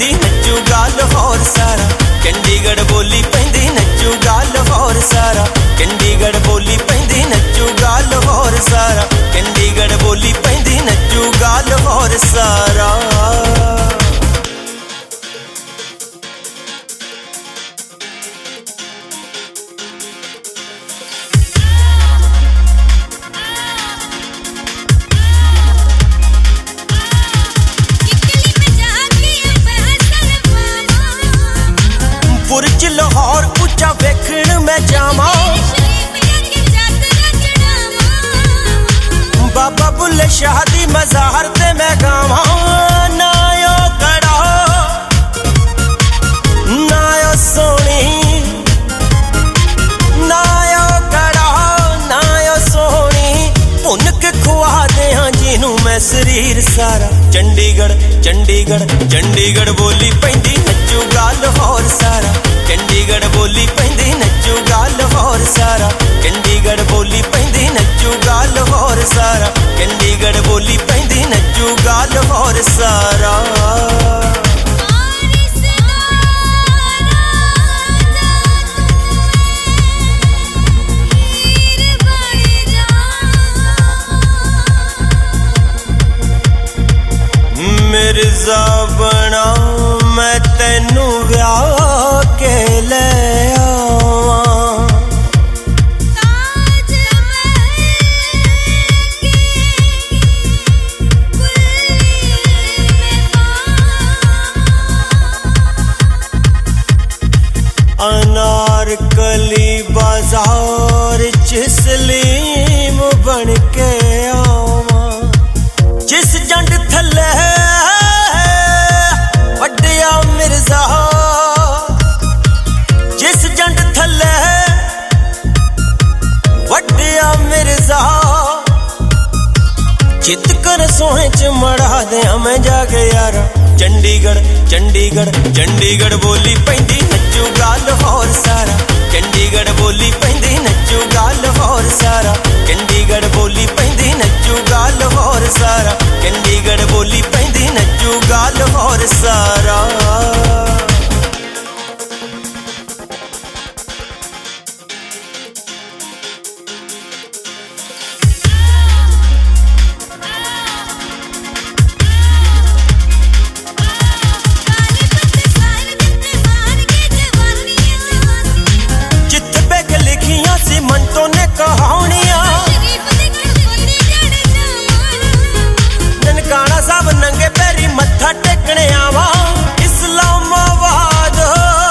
पैंदी नच्चूगा लाहौर सारा, चंडीगढ़ बोली पैंदी नच्चूगा लाहौर सारा, चंडीगढ़ बोली पैंदी नच्चूगा लाहौर सारा, चंडीगढ़ बोली पैंदी नच्चूगा लाहौर सारा। बुर्ज लाहौर ऊंचा वेखण मैं जावा, बाबा बुल्ले शाह दी मज़ार ते मैं गावा। नायो कड़ा नायो सोनी, नायो कड़ा नायो सोनी, भुन के खुआ देहां जिनू मैं शरीर सारा। चंडीगढ़ चंडीगढ़ चंडीगढ़ बोली पैंदी नच्चूगा लाहौर सारा, चंडीगढ़ बोली पैंदी नच्चूगा लाहौर सारा, चंडीगढ़ बोली पैंदी नच्चूगा लाहौर सारा, चंडीगढ़ बोली पैंदी नच्चूगा लाहौर सारा। मिर्जा बना मैं तेनू व्याह के ले आवा, अनारकली बाजार च सलीम बन के आवा। जिस जंड थले वड्डिया मिर्जा, जिस जंड थले वड्डिया मिर्जा, चित कर सोहे च मड़ा दिया मैं जाके यारा। चंडीगढ़ चंडीगढ़ चंडीगढ़ बोली पैंदी नच्चूगा लाहौर सारा, चंडीगढ़ बोली पैंदी नच्चूगा लाहौर सारा, चंडीगढ़ बोली पैंदी नच्चूगा लाहौर सारा, चंडीगढ़ बोली पैंदी नच्चूगा लाहौर सारा। मंटो ने कहानियां ननकाना साहब नंगे पैरी मत्था टेकने आवा। इस्लामाबाद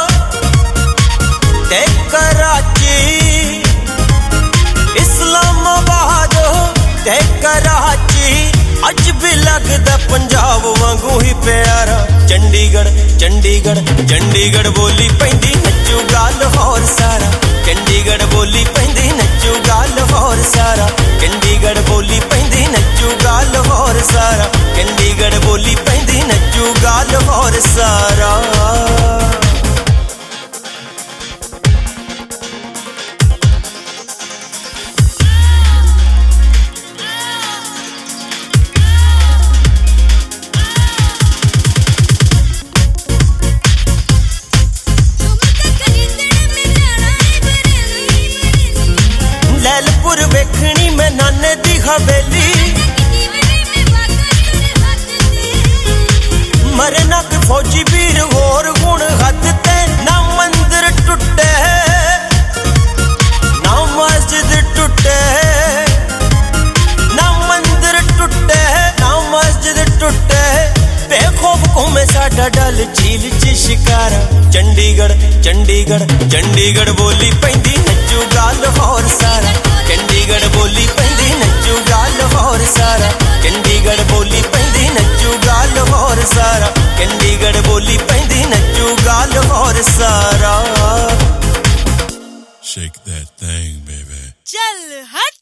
ते कराची, इस्लामाबाद ते कराची, अज भी लगदा पंजाब वांगू ही प्यारा। चंडीगढ़ चंडीगढ़ चंडीगढ़ बोली पैंदी नच्चूगा लाहौर सारा, चंडीगढ़ बोली पैंदी नच्चूगा लाहौर सारा, चंडीगढ़ बोली पैंदी नच्चूगा लाहौर सारा, चंडीगढ़ बोली पैंदी नच्चूगा लाहौर सारा। लैलपुर वेखनी मैं नाने दी हवेली, मरे नक फौजी वीर होर गुण हद ते। ना मंदिर टुटे ना मस्जिद टुटे, ना मंदिर टुटे ना मस्जिद टुटे, बेखौफ घूमे साडा डल झील च शिकारा। चंडीगढ़ चंडीगढ़ चंडीगढ़ बोली पैंदी नच्चूगा लाहौर सारा, चंडीगढ़ बोली पैंदी नच्चूगा लाहौर सारा, चंडीगढ़ बोली पैंदी नच्चूगा लाहौर सारा, चंडीगढ़ बोली पैंदी नच्चूगा लाहौर सारा। Shake that thing, baby. चल हट।